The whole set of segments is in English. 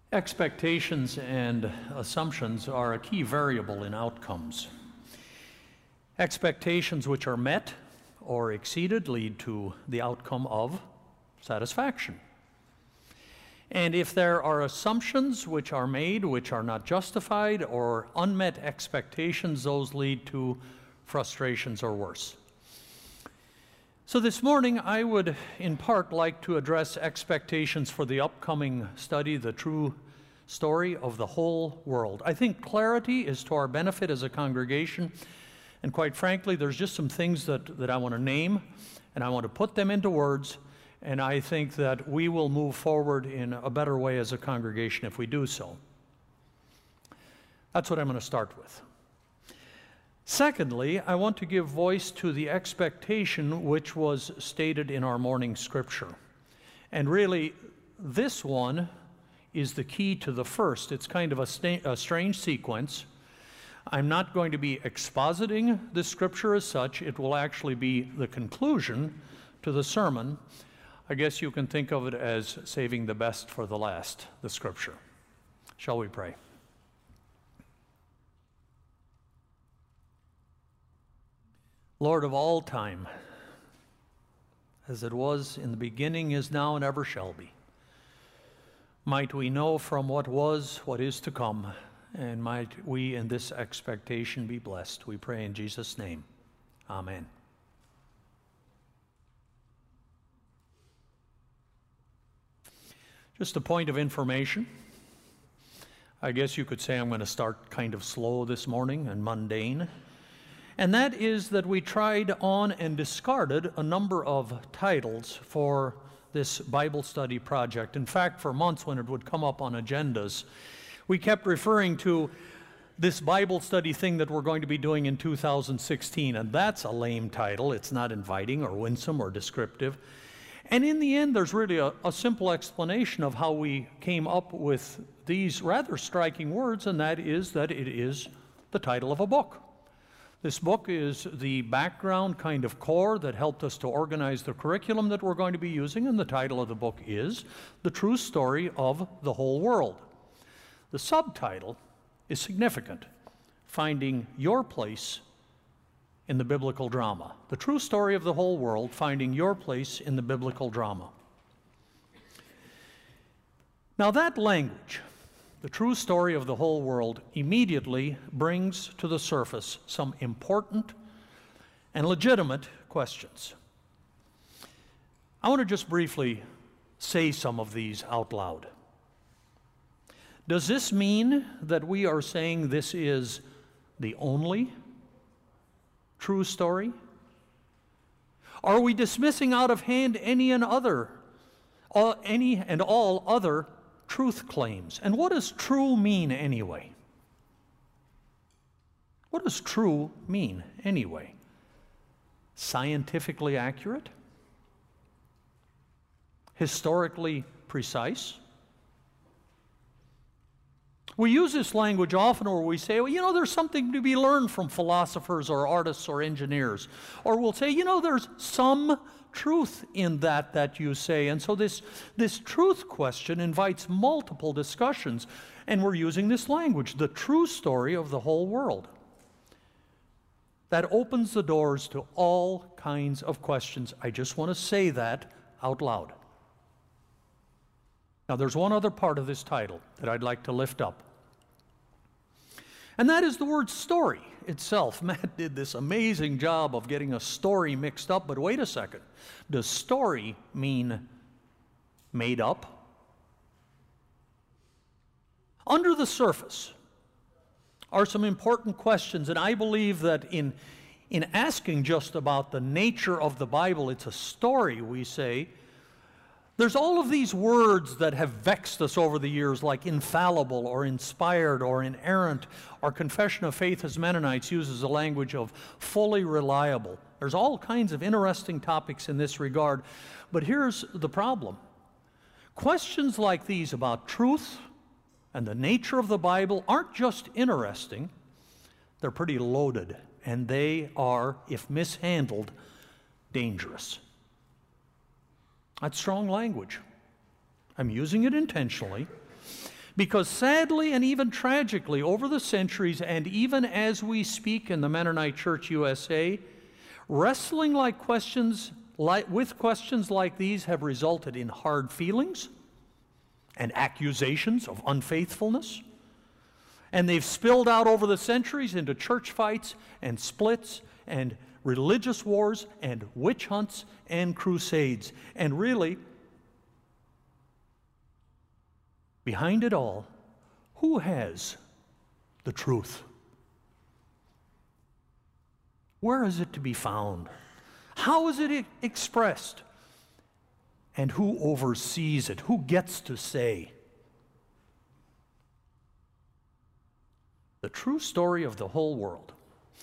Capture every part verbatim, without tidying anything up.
Expectations and assumptions are a key variable in outcomes. Expectations which are met or exceeded lead to the outcome of satisfaction. And if there are assumptions which are made which are not justified or unmet expectations, those lead to frustrations or worse. So this morning I would in part like to address expectations for the upcoming study, The True Story of the Whole World. I think clarity is to our benefit as a congregation, and quite frankly there's just some things that, that I want to name, and I want to put them into words, and I think that we will move forward in a better way as a congregation if we do so. That's what I'm going to start with. Secondly, I want to give voice to the expectation which was stated in our morning scripture. And really, this one is the key to the first. It's kind of a, sta- a strange sequence. I'm not going to be expositing the scripture as such. It will actually be the conclusion to the sermon. I guess you can think of it as saving the best for the last, the scripture. Shall we pray? Lord of all time, as it was in the beginning, is now, and ever shall be, might we know from what was, what is to come, and might we in this expectation be blessed. We pray in Jesus' name. Amen. Just a point of information. I guess you could say I'm going to start kind of slow this morning and mundane. And that is that we tried on and discarded a number of titles for this Bible study project. In fact, for months when it would come up on agendas, we kept referring to this Bible study thing that we're going to be doing in two thousand sixteen, and that's a lame title. It's not inviting or winsome or descriptive. And in the end, there's really a, a simple explanation of how we came up with these rather striking words, and that is that it is the title of a book. This book is the background kind of core that helped us to organize the curriculum that we're going to be using, and the title of the book is The True Story of the Whole World. The subtitle is significant: Finding Your Place in the Biblical Drama. The True Story of the Whole World, Finding Your Place in the Biblical Drama. Now that language, the true story of the whole world, immediately brings to the surface some important and legitimate questions. I want to just briefly say some of these out loud. Does this mean that we are saying this is the only true story? Are we dismissing out of hand any and other, all, any and all other truth claims? And what does true mean anyway? What does true mean anyway? Scientifically accurate? Historically precise? We use this language often where we say, well, you know, there's something to be learned from philosophers or artists or engineers. Or we'll say, you know, there's some truth in that that you say. And so this, this truth question invites multiple discussions. And we're using this language, the true story of the whole world. That opens the doors to all kinds of questions. I just want to say that out loud. Now, there's one other part of this title that I'd like to lift up. And that is the word story itself. Matt did this amazing job of getting a story mixed up, but wait a second. Does story mean made up? Under the surface are some important questions, and I believe that in, in asking just about the nature of the Bible, it's a story, we say. There's all of these words that have vexed us over the years, like infallible or inspired or inerrant. Our Confession of Faith as Mennonites uses the language of fully reliable. There's all kinds of interesting topics in this regard. But here's the problem. Questions like these about truth and the nature of the Bible aren't just interesting. They're pretty loaded, and they are, if mishandled, dangerous. That's strong language. I'm using it intentionally Because sadly and even tragically, over the centuries, and even as we speak in the Mennonite Church U S A, wrestling like questions, like, with questions like these have resulted in hard feelings and accusations of unfaithfulness. And they've spilled out over the centuries into church fights and splits and religious wars and witch hunts and crusades. And really, behind it all, who has the truth? Where is it to be found? How is it e- expressed? And who oversees it? Who gets to say? The true story of the whole world.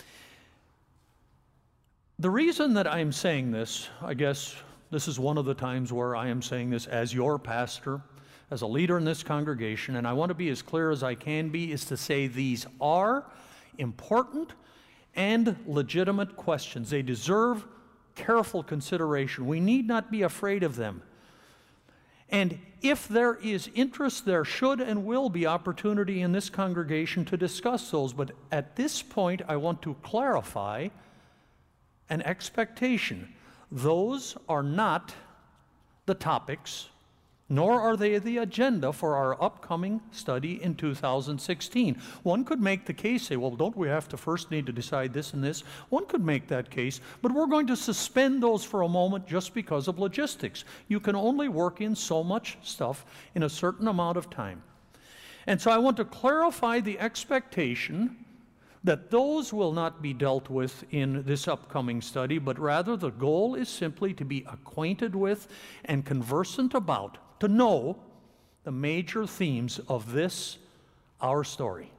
The reason that I'm saying this, I guess this is one of the times where I am saying this as your pastor, as a leader in this congregation, and I want to be as clear as I can be, is to say these are important and legitimate questions. They deserve careful consideration. We need not be afraid of them. And if there is interest, there should and will be opportunity in this congregation to discuss those. But at this point, I want to clarify an expectation. Those are not the topics, nor are they the agenda for our upcoming study in two thousand sixteen. One could make the case, say, well, don't we have to first need to decide this and this? One could make that case, but we're going to suspend those for a moment just because of logistics. You can only work in so much stuff in a certain amount of time. And so I want to clarify the expectation that those will not be dealt with in this upcoming study, but rather the goal is simply to be acquainted with and conversant about, to know the major themes of this, our story.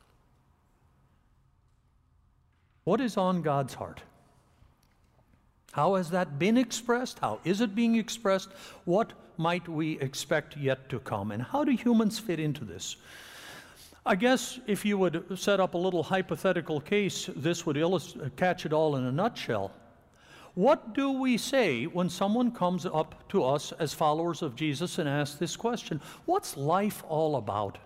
What is on God's heart? How has that been expressed? How is it being expressed? What might we expect yet to come? And how do humans fit into this? I guess if you would set up a little hypothetical case, this would illust- catch it all in a nutshell. What do we say when someone comes up to us as followers of Jesus and asks this question? What's life all about?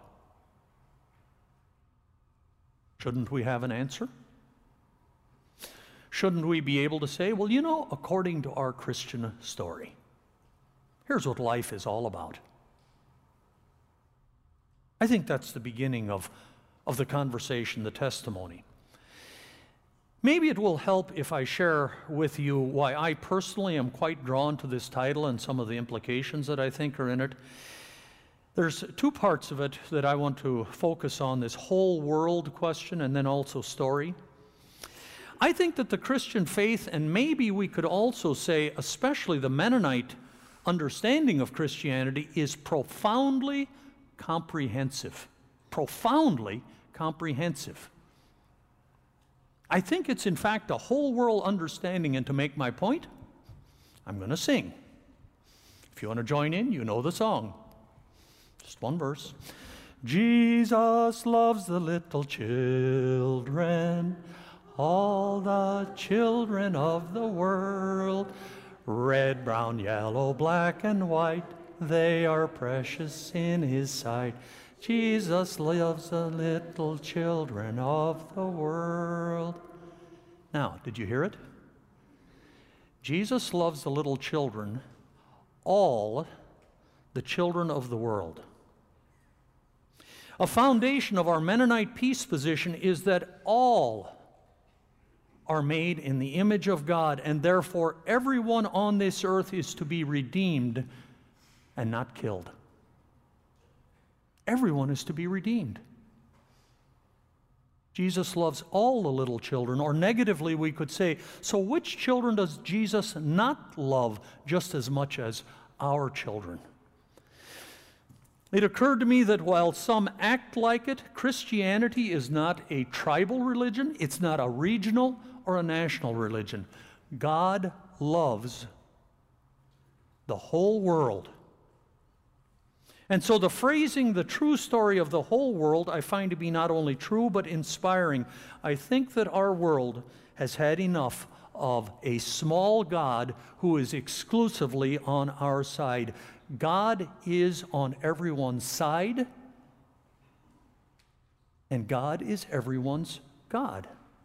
Shouldn't we have an answer? Shouldn't we be able to say, well, you know, according to our Christian story, here's what life is all about. I think that's the beginning of, of the conversation, the testimony. Maybe it will help if I share with you why I personally am quite drawn to this title and some of the implications that I think are in it. There's two parts of it that I want to focus on, this whole world question and then also story. I think that the Christian faith, and maybe we could also say especially the Mennonite understanding of Christianity, is profoundly comprehensive. Profoundly comprehensive. I think it's in fact a whole world understanding, and to make my point, I'm going to sing. If you want to join in, you know the song. Just one verse. Jesus loves the little children, all the children of the world, red, brown, yellow, black, and white. They are precious in His sight. Jesus loves the little children of the world. Now, did you hear it? Jesus loves the little children, all the children of the world. A foundation of our Mennonite peace position is that all are made in the image of God, and therefore everyone on this earth is to be redeemed and not killed. Everyone is to be redeemed. Jesus loves all the little children, or negatively we could say, so which children does Jesus not love just as much as our children? It occurred to me that while some act like it, Christianity is not a tribal religion, it's not a regional or a national religion. God loves the whole world. And so the phrasing, the true story of the whole world, I find to be not only true but inspiring. I think that our world has had enough of a small God who is exclusively on our side. God is on everyone's side, And God is everyone's God.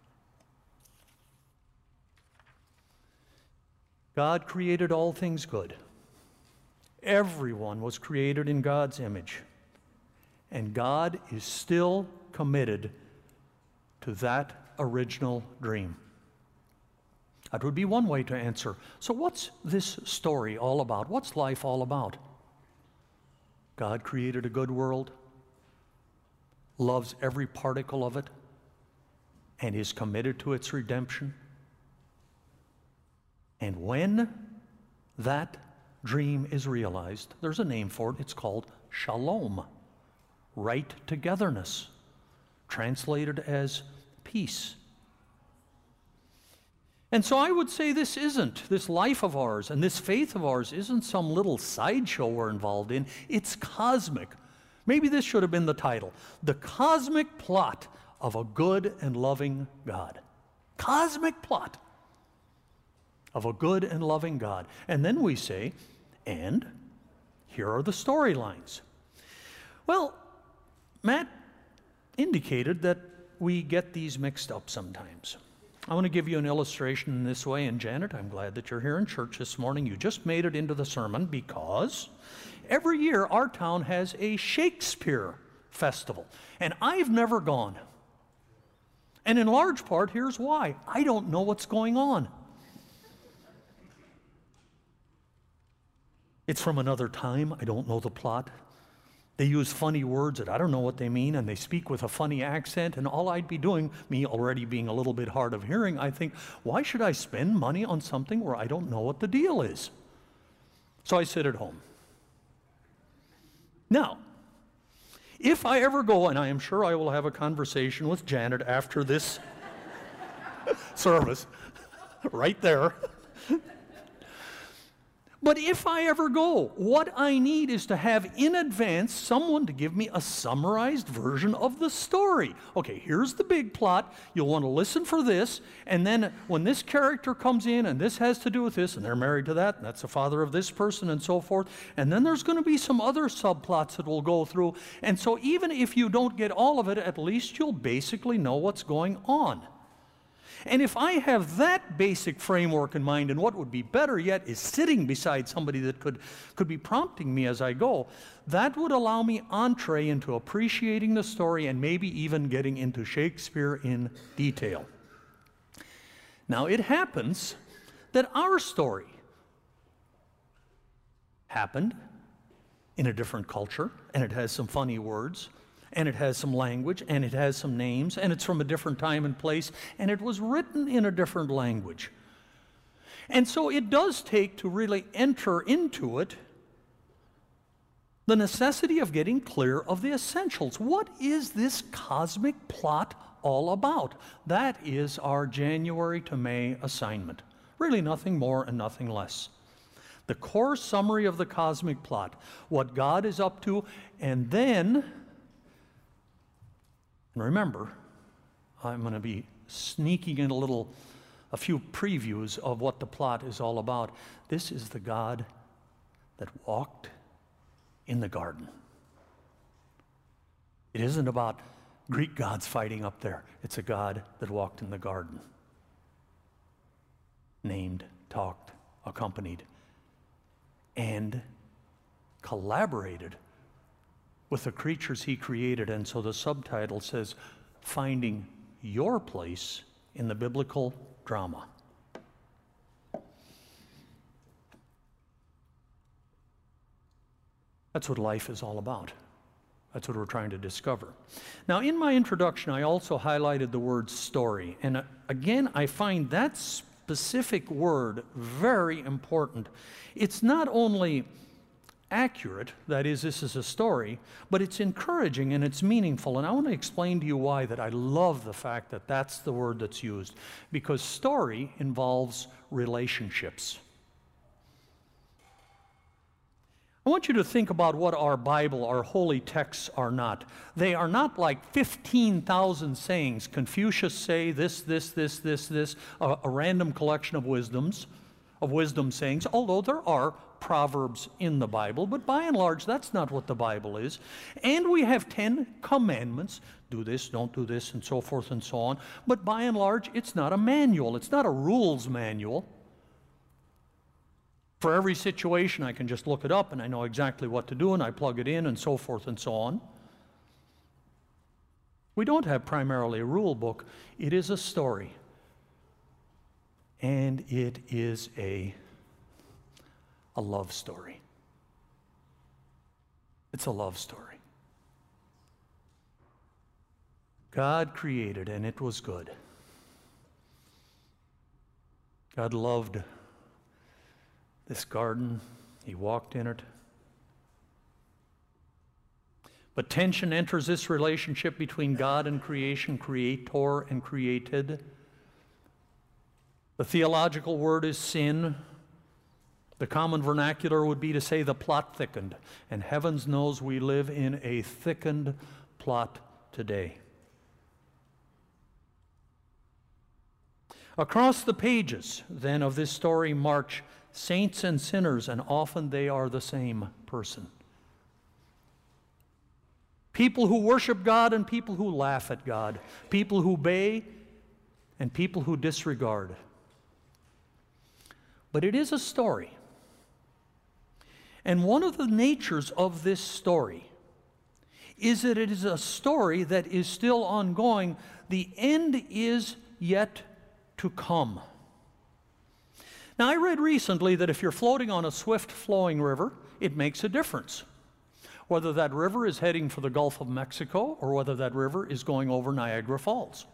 God created all things good. Everyone was created in God's image. And God is still committed to that original dream. That would be one way to answer. So what's this story all about? What's life all about? God created a good world, loves every particle of it, and is committed to its redemption. And when that dream is realized, there's a name for it. It's called shalom, right togetherness, translated as peace. And so I would say this isn't, this life of ours and this faith of ours isn't some little sideshow we're involved in. It's cosmic. Maybe this should have been the title. The cosmic plot of a good and loving God. Cosmic plot of a good and loving God. And then we say, and here are the storylines. Well, Matt indicated that we get these mixed up sometimes. I want to give you an illustration in this way. And Janet, I'm glad that you're here in church this morning. You just made it into the sermon because every year our town has a Shakespeare festival. And I've never gone. And in large part, here's why. I don't know what's going on. It's from another time. I don't know the plot. They use funny words that I don't know what they mean, and they speak with a funny accent, and all I'd be doing, me already being a little bit hard of hearing, I think, why should I spend money on something where I don't know what the deal is? So I sit at home. Now, if I ever go, and I am sure I will have a conversation with Janet after this service, right there. But if I ever go, what I need is to have in advance someone to give me a summarized version of the story. Okay, here's the big plot. You'll want to listen for this. And then when this character comes in and this has to do with this, and they're married to that, and that's the father of this person and so forth. And then there's going to be some other subplots that we'll go through. And so even if you don't get all of it, at least you'll basically know what's going on. And if I have that basic framework in mind, and what would be better yet is sitting beside somebody that could, could be prompting me as I go, that would allow me entree into appreciating the story and maybe even getting into Shakespeare in detail. Now, it happens that our story happened in a different culture, and it has some funny words, and it has some language, and it has some names, and it's from a different time and place, and it was written in a different language. And so it does take to really enter into it the necessity of getting clear of the essentials. What is this cosmic plot all about? That is our January to May assignment. Really nothing more and nothing less. The core summary of the cosmic plot, what God is up to, and then, and remember, I'm going to be sneaking in a little, a few previews of what the plot is all about. This is the God that walked in the garden. It isn't about Greek gods fighting up there. It's a God that walked in the garden. Named, talked, accompanied, and collaborated with the creatures he created. And so the subtitle says, Finding Your Place in the Biblical Drama. That's what life is all about. That's what we're trying to discover. Now, in my introduction, I also highlighted the word story. And uh, again, I find that specific word very important. It's not only accurate, that is, this is a story, but it's encouraging and it's meaningful. And I want to explain to you why that I love the fact that that's the word that's used. Because story involves relationships. I want you to think about what our Bible, our holy texts are not. They are not like fifteen thousand sayings. Confucius say this, this, this, this, this, a, a random collection of wisdoms, of wisdom sayings, although there are Proverbs in the Bible, but by and large, that's not what the Bible is. And we have Ten Commandments, do this, don't do this, and so forth and so on. But by and large, it's not a manual. It's not a rules manual. For every situation, I can just look it up, and I know exactly what to do, and I plug it in, and so forth and so on. We don't have primarily a rule book. It is a story. And it is a, a love story. It's a love story. God created, and it was good. God loved this garden. He walked in it. But tension enters this relationship between God and creation, creator and created. The theological word is sin. The common vernacular would be to say the plot thickened. And heavens knows we live in a thickened plot today. Across the pages, then, of this story march saints and sinners, and often they are the same person. People who worship God and people who laugh at God. People who obey and people who disregard. But it is a story. And one of the natures of this story is that it is a story that is still ongoing. The end is yet to come. Now, I read recently that if you're floating on a swift-flowing river, it makes a difference. Whether that river is heading for the Gulf of Mexico or whether that river is going over Niagara Falls.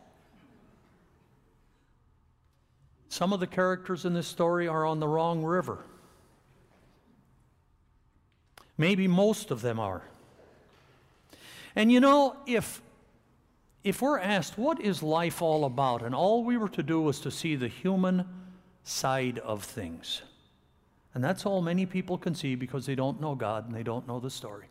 Some of the characters in this story are on the wrong river. Maybe most of them are. And you know, if, if we're asked, what is life all about? And all we were to do was to see the human side of things. And that's all many people can see because they don't know God and they don't know the story.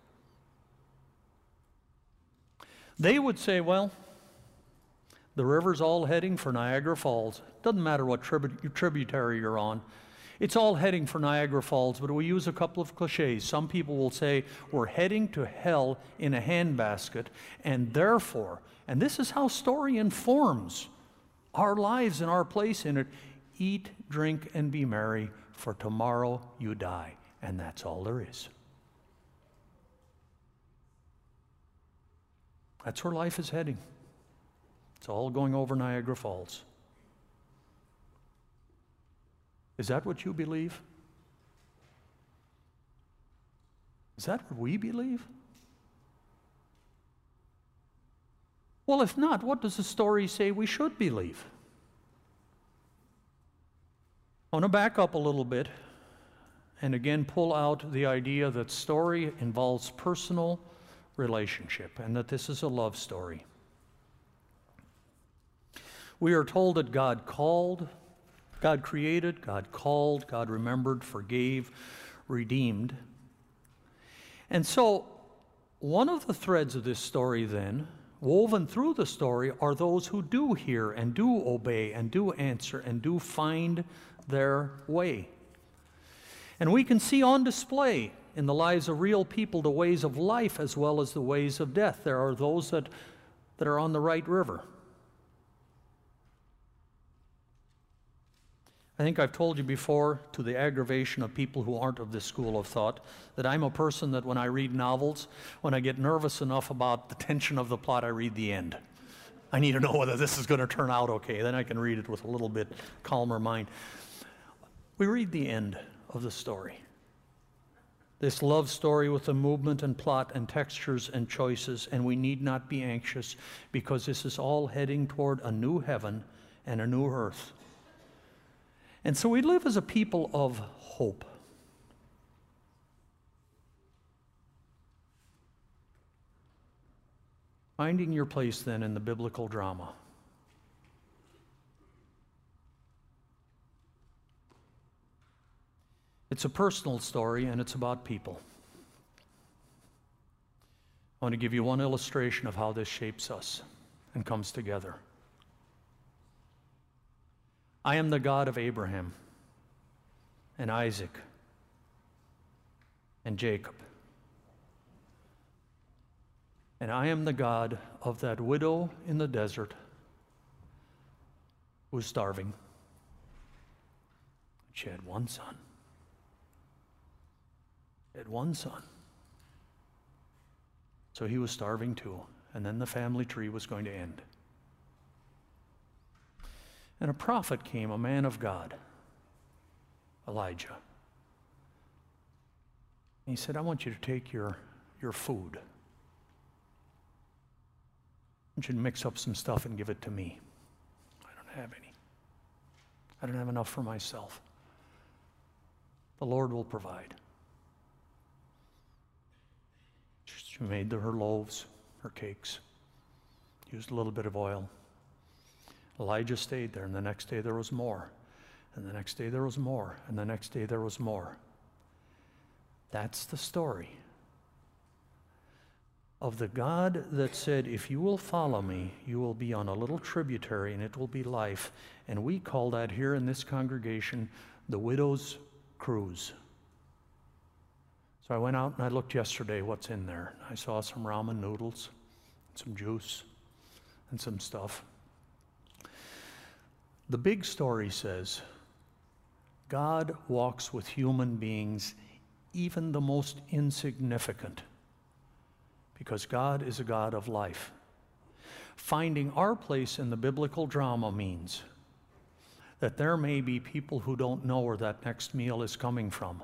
They would say, well, the river's all heading for Niagara Falls. Doesn't matter what tribu- tributary you're on. It's all heading for Niagara Falls, but we use a couple of cliches. Some people will say, we're heading to hell in a handbasket, and therefore, and this is how story informs our lives and our place in it, eat, drink, and be merry, for tomorrow you die. And that's all there is. That's where life is heading. It's all going over Niagara Falls. Is that what you believe? Is that what we believe? Well, if not, what does the story say we should believe? I want to back up a little bit and again pull out the idea that story involves personal relationship and that this is a love story. We are told that God called, God created, God called, God remembered, forgave, redeemed. And so one of the threads of this story then, woven through the story, are those who do hear and do obey and do answer and do find their way. And we can see on display in the lives of real people the ways of life as well as the ways of death. There are those that, that are on the right river. I think I've told you before, to the aggravation of people who aren't of this school of thought, that I'm a person that when I read novels, when I get nervous enough about the tension of the plot, I read the end. I need to know whether this is going to turn out okay. Then I can read it with a little bit calmer mind. We read the end of the story. This love story with the movement and plot and textures and choices, and we need not be anxious because this is all heading toward a new heaven and a new earth. And so we live as a people of hope. Finding your place then in the biblical drama. It's a personal story and it's about people. I want to give you one illustration of how this shapes us and comes together. I am the God of Abraham and Isaac and Jacob. And I am the God of that widow in the desert who was starving. She had one son. She had one son. So he was starving too. And then the family tree was going to end. And a prophet came, a man of God, Elijah. And he said, I want you to take your, your food. I want you to mix up some stuff and give it to me. I don't have any. I don't have enough for myself. The Lord will provide. She made her loaves, her cakes, used a little bit of oil. Elijah stayed there, and the next day there was more. And the next day there was more. And the next day there was more. That's the story of the God that said, if you will follow me, you will be on a little tributary and it will be life. And we call that here in this congregation the widow's cruise. So I went out and I looked yesterday what's in there. I saw some ramen noodles, some juice, and some stuff. The big story says, God walks with human beings, even the most insignificant, because God is a God of life. Finding our place in the biblical drama means that there may be people who don't know where that next meal is coming from.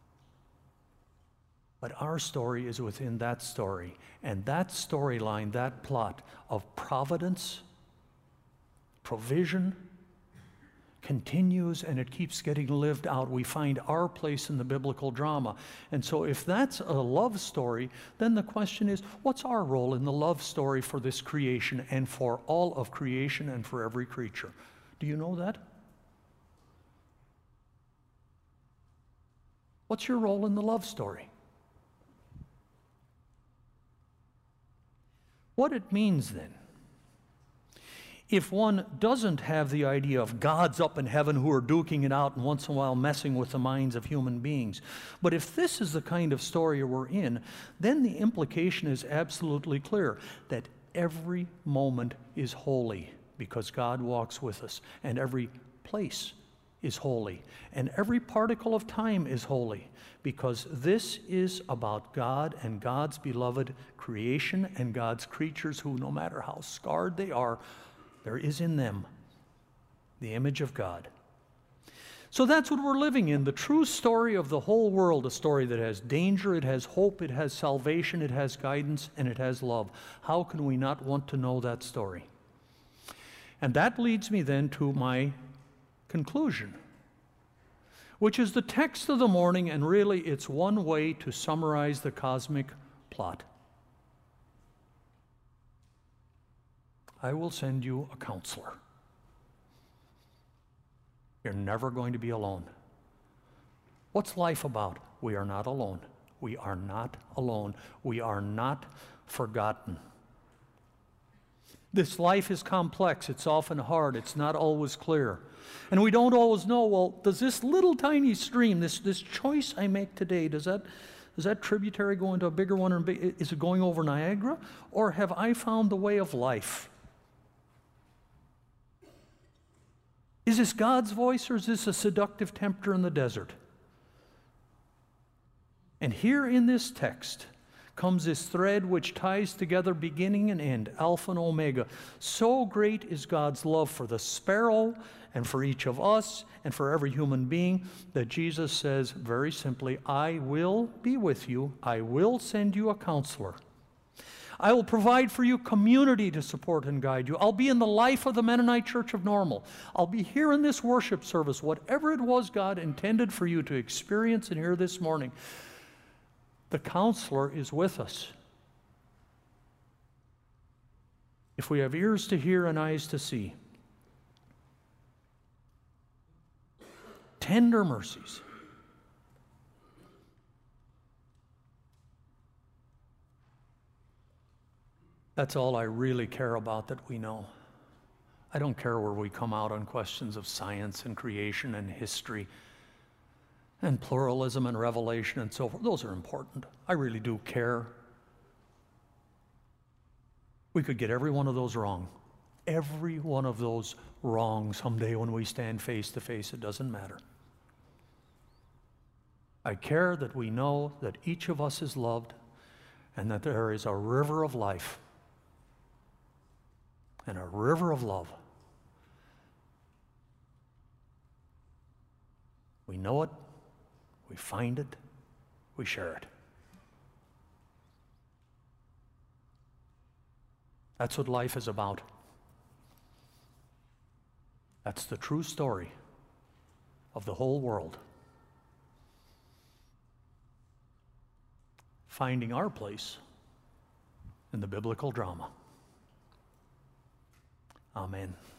But our story is within that story, and that storyline, that plot of providence, provision, continues, and it keeps getting lived out. We find our place in the biblical drama. And so if that's a love story, then the question is, what's our role in the love story for this creation and for all of creation and for every creature? Do you know that? What's your role in the love story? What it means then, if one doesn't have the idea of gods up in heaven who are duking it out and once in a while messing with the minds of human beings, but if this is the kind of story we're in, then the implication is absolutely clear that every moment is holy because God walks with us, and every place is holy, and every particle of time is holy, because this is about God and God's beloved creation and God's creatures who, no matter how scarred they are, there is in them the image of God. So that's what we're living in, the true story of the whole world, a story that has danger, it has hope, it has salvation, it has guidance, and it has love. How can we not want to know that story? And that leads me then to my conclusion, which is the text of the morning, and really it's one way to summarize the cosmic plot. I will send you a counselor. You're never going to be alone. What's life about? We are not alone. We are not alone. We are not forgotten. This life is complex. It's often hard. It's not always clear. And we don't always know, well, does this little tiny stream, this, this choice I make today, does that, does that tributary go into a bigger one? Or big, is it going over Niagara? Or have I found the way of life? Is this God's voice, or is this a seductive tempter in the desert? And here in this text comes this thread which ties together beginning and end, Alpha and Omega. So great is God's love for the sparrow and for each of us and for every human being that Jesus says very simply, I will be with you. I will send you a counselor. I will provide for you community to support and guide you. I'll be in the life of the Mennonite Church of Normal. I'll be here in this worship service, whatever it was God intended for you to experience and hear this morning. The counselor is with us. If we have ears to hear and eyes to see. Tender mercies. That's all I really care about that we know. I don't care where we come out on questions of science and creation and history. and pluralism and revelation and so forth. Those are important. I really do care. We could get every one of those wrong. Every one of those wrong someday when we stand face to face. It doesn't matter. I care that we know that each of us is loved and that there is a river of life and a river of love. We know it, we find it, we share it. That's what life is about. That's the true story of the whole world. Finding our place in the biblical drama. Amen.